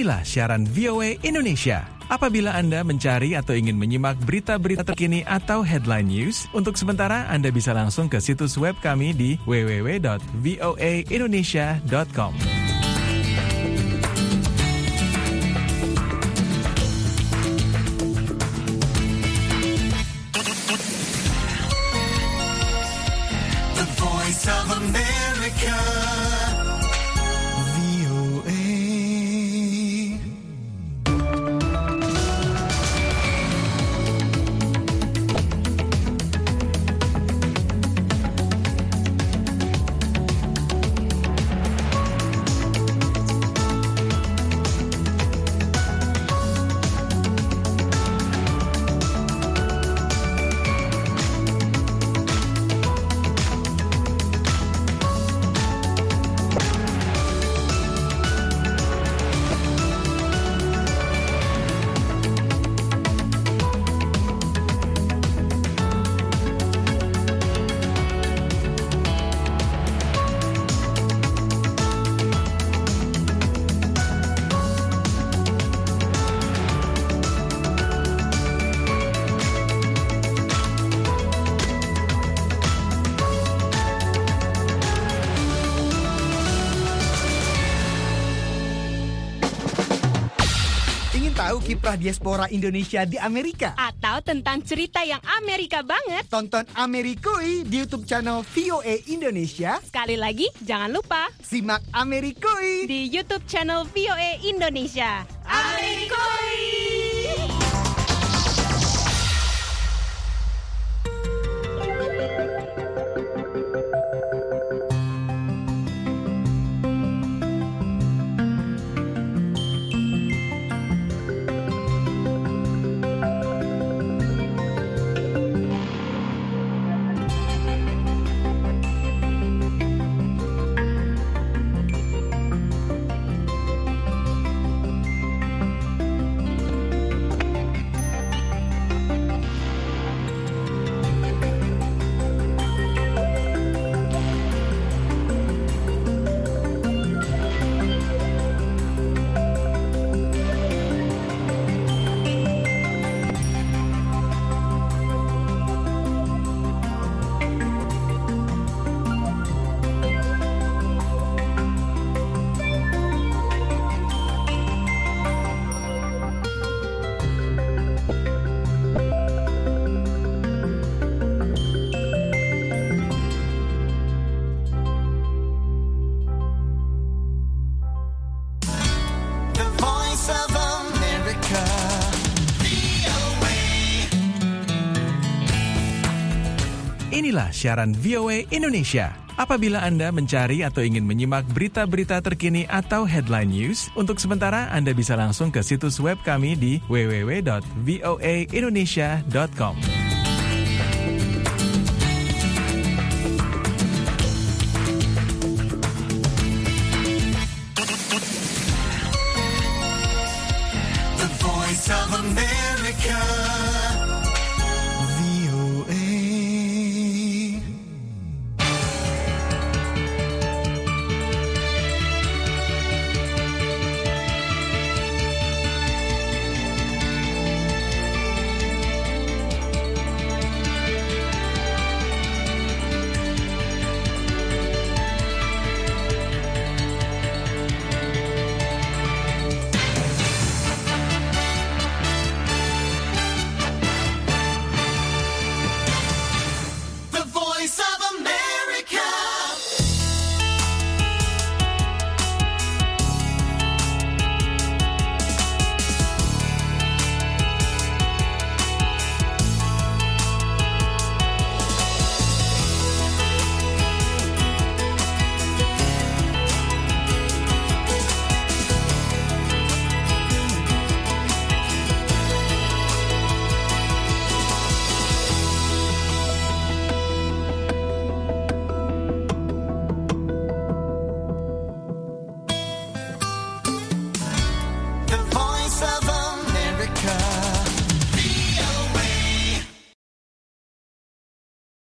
Inilah siaran VOA Indonesia. Apabila Anda mencari atau ingin menyimak berita-berita terkini atau headline news, untuk sementara Anda bisa langsung ke situs web kami di www.voaindonesia.com. The Voice of America. Tahu kiprah diaspora Indonesia di Amerika? Atau tentang cerita yang Amerika banget? Tonton Amerikui di YouTube channel VOA Indonesia. Sekali lagi, jangan lupa simak Amerikui di YouTube channel VOA Indonesia. Amerikui! Inilah siaran VOA Indonesia. Apabila Anda mencari atau ingin menyimak berita-berita terkini atau headline news, untuk sementara Anda bisa langsung ke situs web kami di www.voaindonesia.com.